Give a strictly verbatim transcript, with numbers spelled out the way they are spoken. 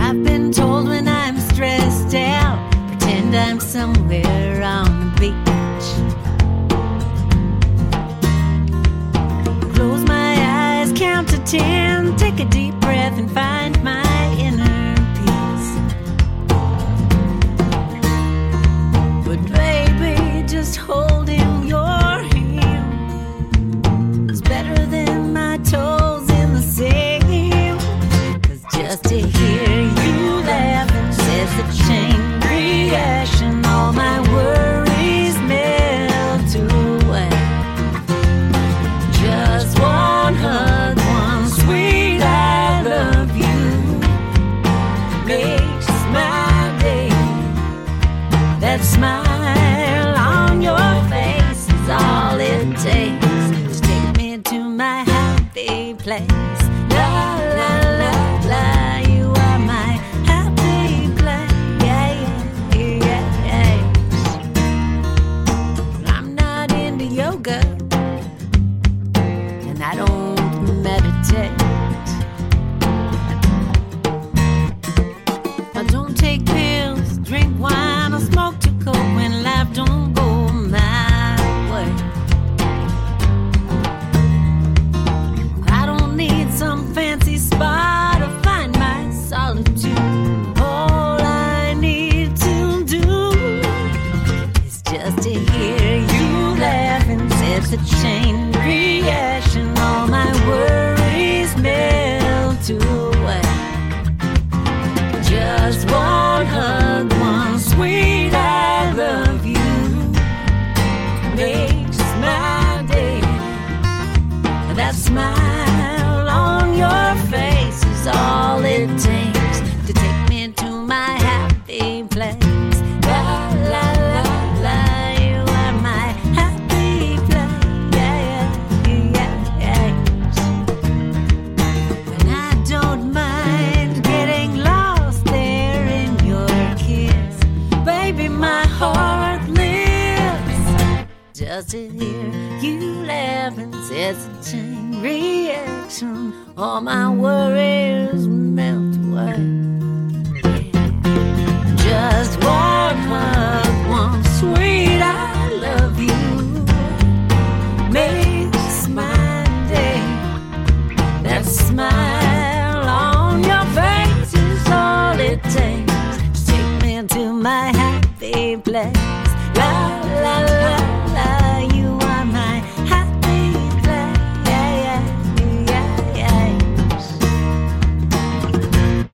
I've been told when I'm stressed out, pretend I'm somewhere on the beach. Close my eyes, count to ten, take a deep breath and find my inner peace. But baby, just holding your hand is better than my toes in the sand. 'Cause just to hear you laughing says the chain reaction, all my worries melt away. Just one hug, one sweet I love you makes my day. That smile on your face is all it takes to take me to my happy place. La la la la, you are my happy place. Yeah, yeah, yeah, yeah. I'm not into yoga and I don't meditate. I don't take pills, drink wine, or smoke too cold when life don't go my way. I don't need some fancy spot to find my solitude. All I need to do is just to hear you laughing. It's a chain reaction, all my worries melt away. Just one hug, one sweet I love you makes my day. That smile on your face is all it takes to take me to my happy place. La la la la, you are my happy place. Yeah, yeah, yeah, yeah. And I don't mind getting lost there in your kiss. Baby, my heart lives just to hear you laughing. It's a chain reaction, all my worries melt away.